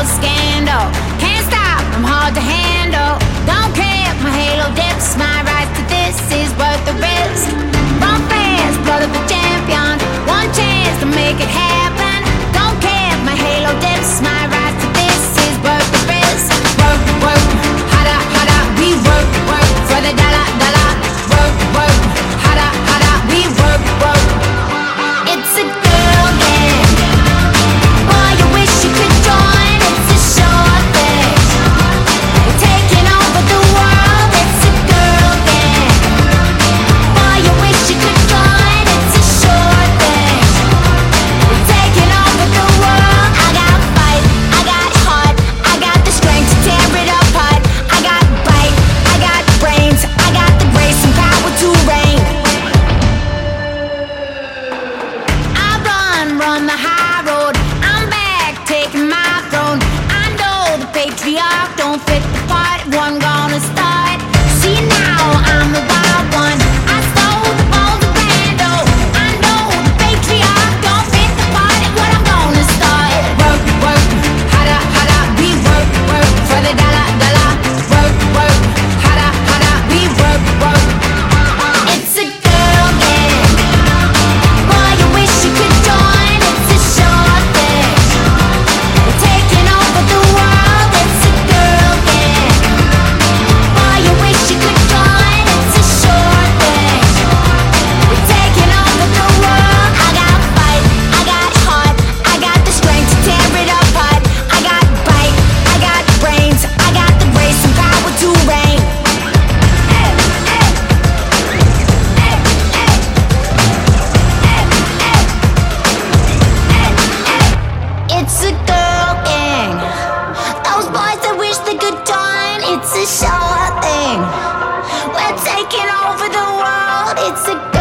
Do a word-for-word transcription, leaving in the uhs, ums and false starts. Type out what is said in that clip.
cause scandal. Can't stop, I'm hard to handle. Don't care if my halo dips. My rise to this is worth the risk. Run fast, blood of a champion. One chance to make it happen. Don't care if my halo dips. My rise to this is worth the risk. Work, work, harder, harder. We work, work for the dollar, dollar. Work, work, harder, harder. We work, work. It's a girl gang. Boy, you wish you could join. It's a short thing. We're taking over the world. It's a girl gang. Boy, you wish you could join. It's a short thing. We're taking over the world. I got fight, I got heart, I got the strength to tear it apart. I got bite, I got brains, I got the grace and power to reign. I run, run the high road. I'm back, taking my throne. I know the patriarch don't fit the part. One gonna start. See now, I'm the wild one. I stole the bones of Randall. I know the patriarch don't fit the part. What I'm gonna start. Work, work, harder, harder. We work, work for the dollar, dollar. Work, work, harder, harder. We work, work. It's a girl gang. Boy, you wish you could join. It's a short thing. We're taking over the world. It's a girl gang. Boy, you wish you could join. It's a short thing. We're taking over the world. I got fight, I got heart, I got the strength to tear it apart. I got bite, I got brains, I got the grace and power to reign. It's a girl gang. Those boys that wish they could join. It's a short thing. We're taking over the world. It's a